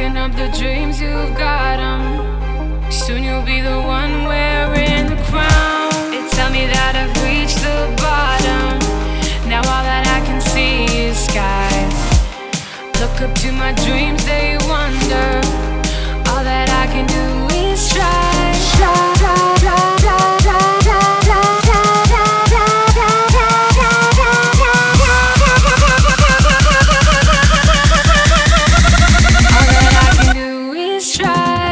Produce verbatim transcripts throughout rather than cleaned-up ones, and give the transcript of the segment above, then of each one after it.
stacking up the dreams you've got 'em. Soon you'll be the one wearing the crown. They tell me that I've reached the bottom. Now all that I can see is skies. Look up to my dreams, they wonder. All that I can do is try, try, try, try, try, try, try, all that I can do is try.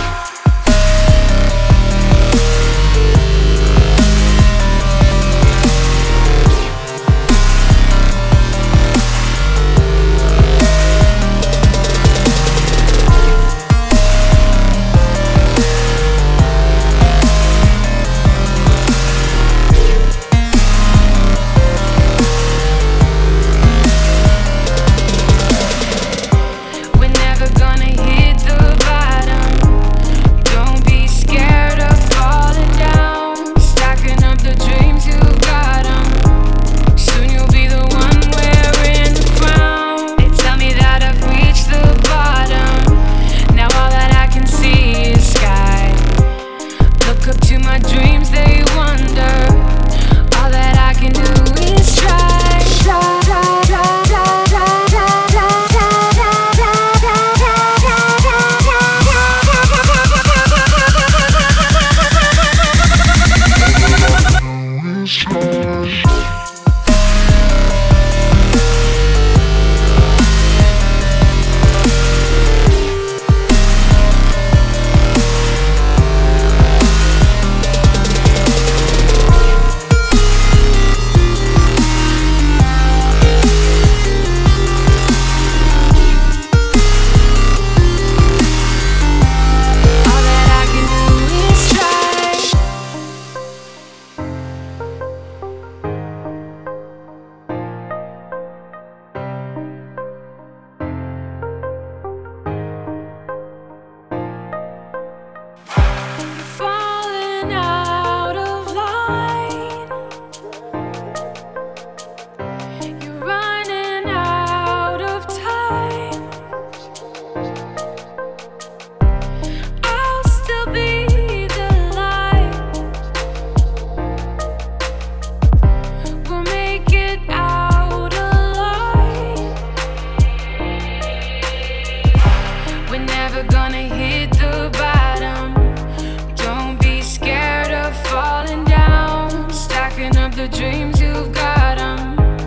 The dreams you've got 'em.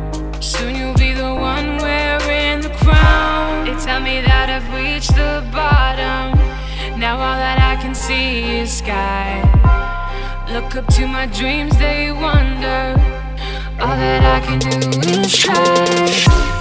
Soon you'll be the one wearing the crown. They tell me that I've reached the bottom. Now all that I can see is sky. Look up to my dreams, they wonder. All that I can do is try.